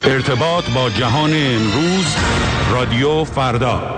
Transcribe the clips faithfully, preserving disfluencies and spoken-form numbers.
ارتباط با جهان امروز، رادیو فردا.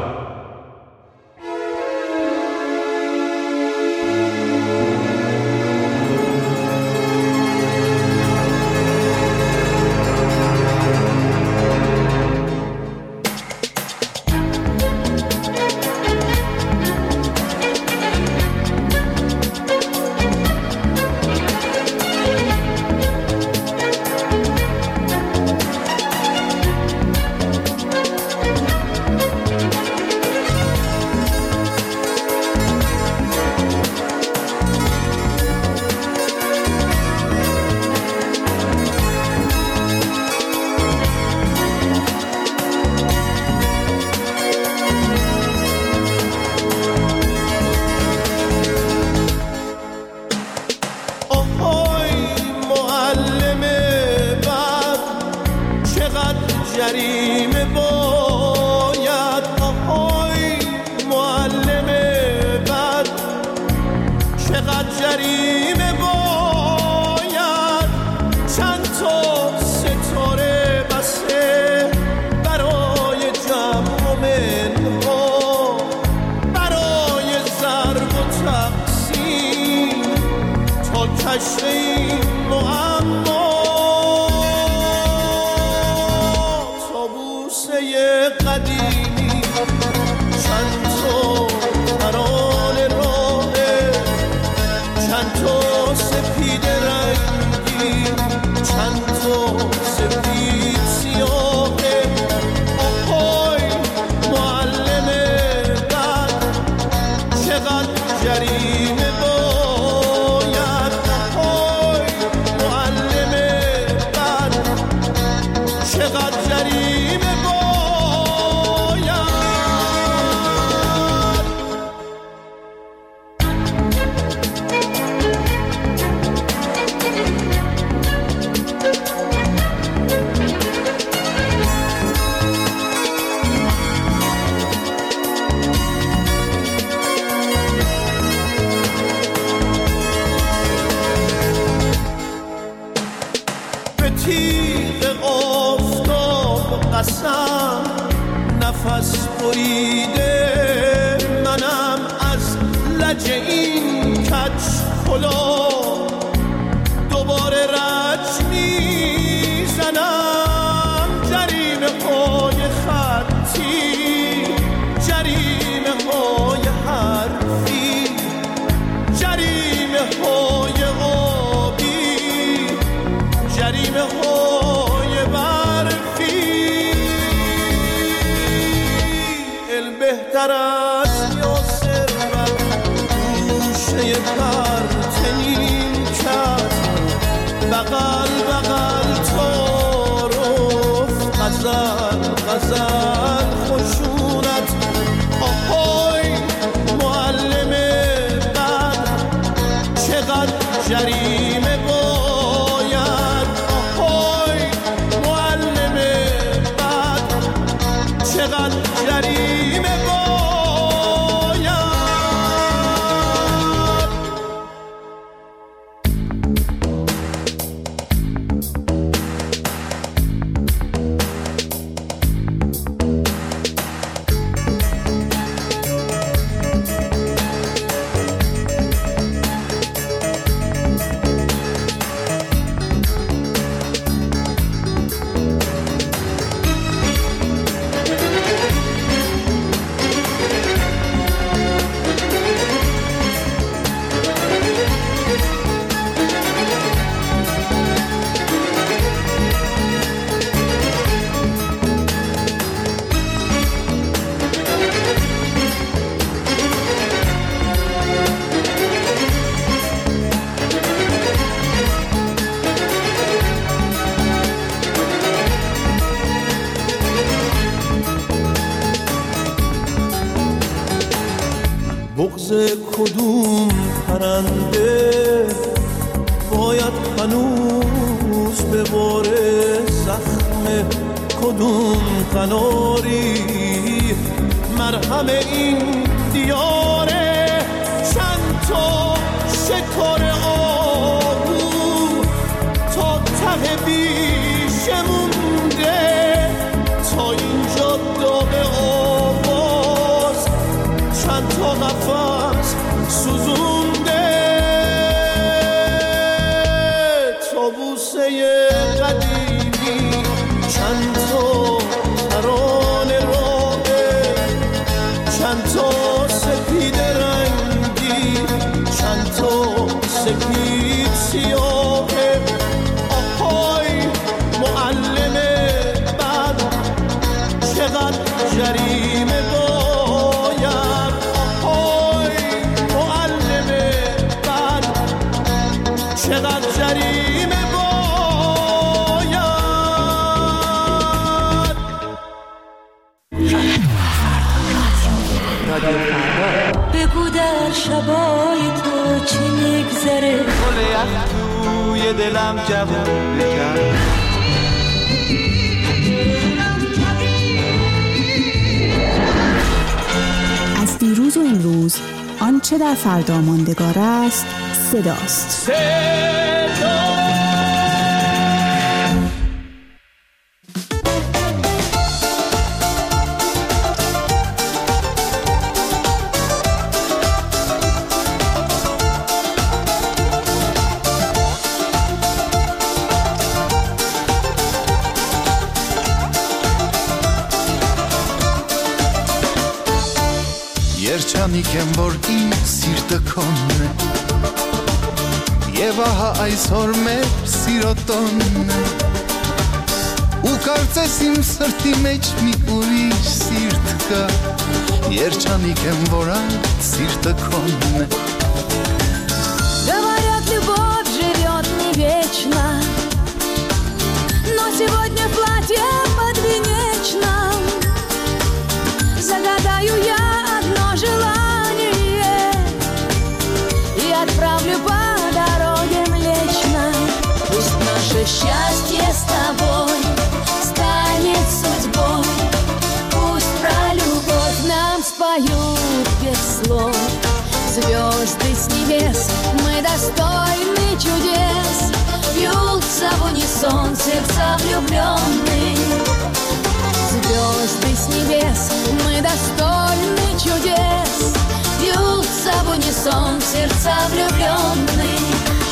بغض کدوم پرنده باید هنوز بباره، زخم کدوم قناری مرهم این دیاره. چند تا شکار آهو تا ته بیشه مونده، قدیمی چند تا ترانه راه، چند تا سپید رنگی، چند تا سپید سیاه. آهای معلم بد چقدر جریمه باید، آهای معلم بد چقدر جریمه باید. بگو در شبای تو چی میگذره، گل یخ توی دلم جوون بکن. از دیروز و امروز آنچه در فردا ماندگار است صداست. صدا Երջանիկ եմ, որ իմ սիրտը քոնն է, և ահա այսօր մեր սիրո տոնն է, ու կարծես իմ սրտի մեջ մի ուրիշ սիրտ կա, երջանիկ եմ, որ այդ սիրտը քոնն է. Говорят, любовь живет не вечно, но сегодня в платье подвенечном загадаю я одно желание и отправлю по дороге Млечной. Пусть наше счастье с тобой станет судьбой, пусть про любовь нам споют без слов звезды с небес. Мы достойны чудес, бьются в унисон сердца влюбленных. Звезды с небес, мы достойны чудес, бьются в унисон сердца влюбленных.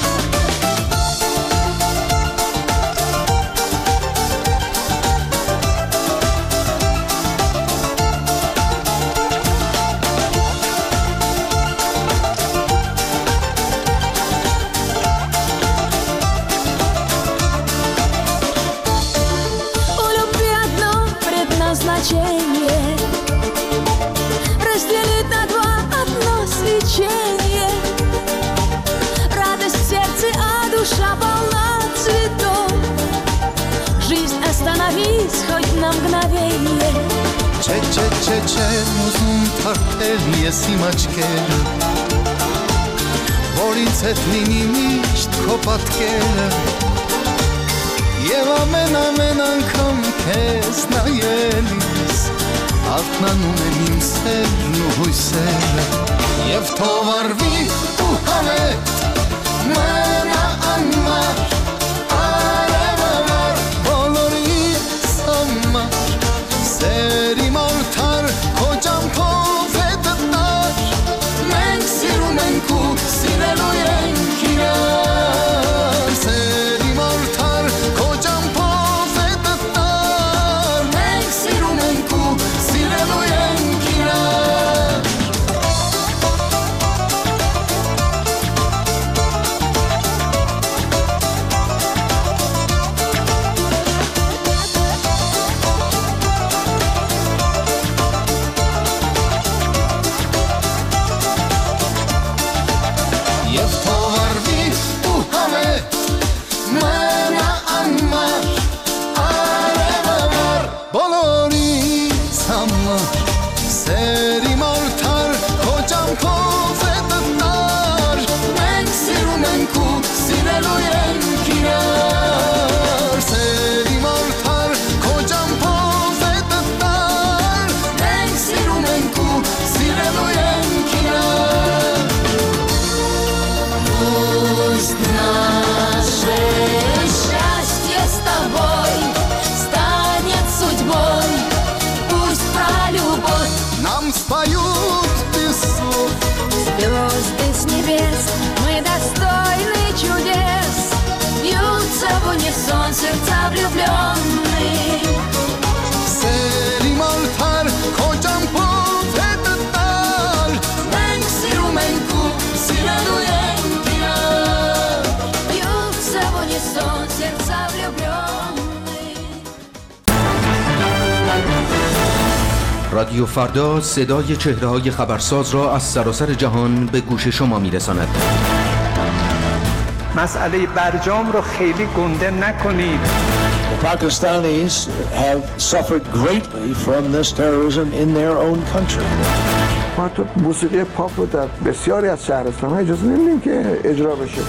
Разделить на два одно свечение, радость в сердце, а душа полна цветов. Жизнь остановись хоть на мгновение. Չէ, չէ, չէ, չէ, ուզում թարթել ես իմ աչքերը, որ ինձ հետ լինի միշտ քո պատկերը, և ամեն ամեն անգամ քեզ նայելիս արթնանում են իմ սերն ու հույսերը, և թող արվի ու հավետ մնա անմար, արևամար բոլորիս համար, սեր իմ արդար քո ճամփով է դտար, մենք սիրում ենք ու սիրելու ենք իրար, սեր իմ արդար քո ճամփով է դտար, մենք սիրում ենք ու սիրելու ենք իրար. Եվ թող արվի ու հավետ մնա անմար, արևամար բոլորիս համար, սեր իմ արդար քո ճամփով է դտար, մենք սիրում ենք ու սիրելու ենք իրար, սեր իմ արդար քո ճամփով է դտար, մենք սիրում ենք ու սիրելու ենք իրար. Пусть наше счастье с тобой станет судьбой, пусть про любовь Нам споют без слов звезды с небес, мы достойны чудес, бьются в nie są serca влюбленных. سریمالتر کجام پوزت دار Bęk sirumenku siladuję kino. Бьются, bo nie są serca влюбленных. رادیو فردا صدای چهره‌های خبرساز را از سراسر جهان به گوش شما می‌رساند. مسئله برجام رو خیلی گنده نکنید. The Pakistanis have suffered greatly from this terrorism in their own country. ما تو موسیقی پاپ رو در بسیاری از شهرستان‌ها اجازه نمیدیم که اجرا بشه.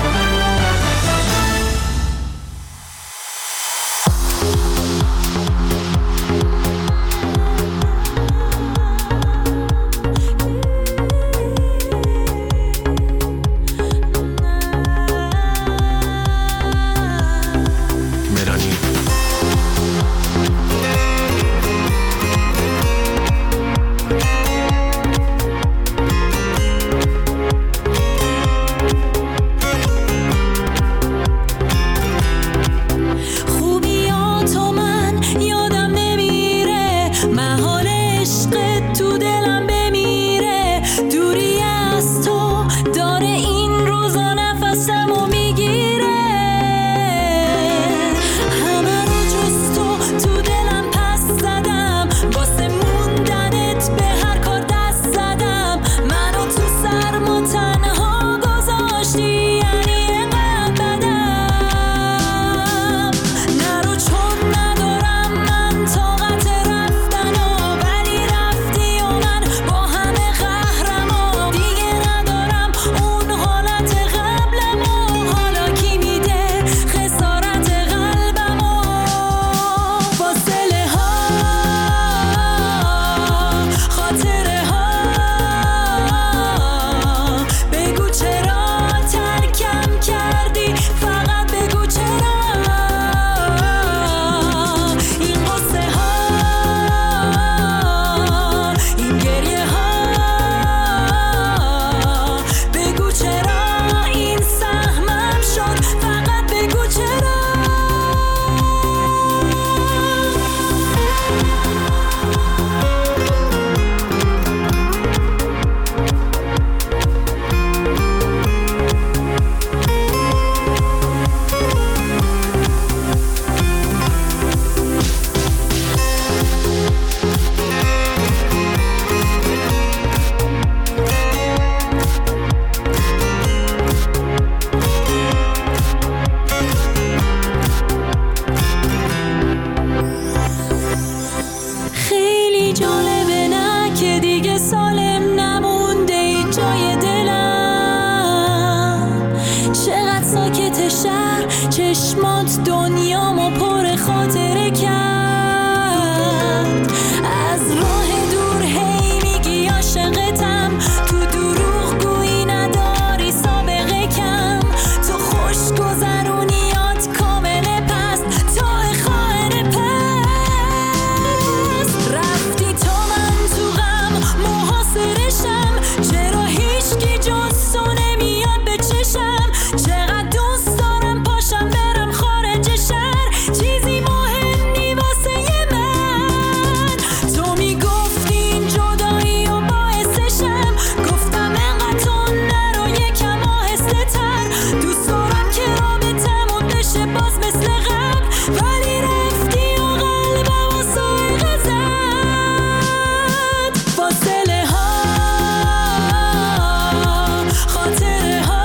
چشمات دنیامو پر خاطره کرد. از راه دور هی میگی عاشقتم، تو دروغ گویی نداری سابقه کم. تو خوش گذرونیات کامل پست تا خواهر پست. رفتی تا من تو غم محاصرشم، چرا هیچکی جز تو نمیاد به چشم. چقدر دوست دارم پاشم برم خارج شهر، چیزی مهم نی واسه من. تو میگفتی این جدایی و باعثشم، گفتم انقدر تو نرو یکم آهسته تر. دوست دارم که رابطمون بشه باز مثل قبل، ولی رفتی و قلبم و سایقه زد. فاصله ها خاطره ها،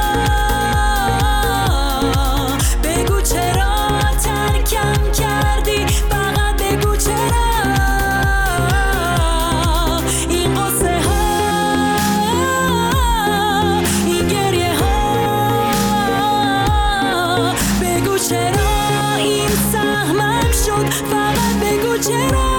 بگو چرا ترکم کردی، فقط بگو چرا. این قصه ها این گریه ها، بگو چرا این سهمم شد، فقط بگو چرا.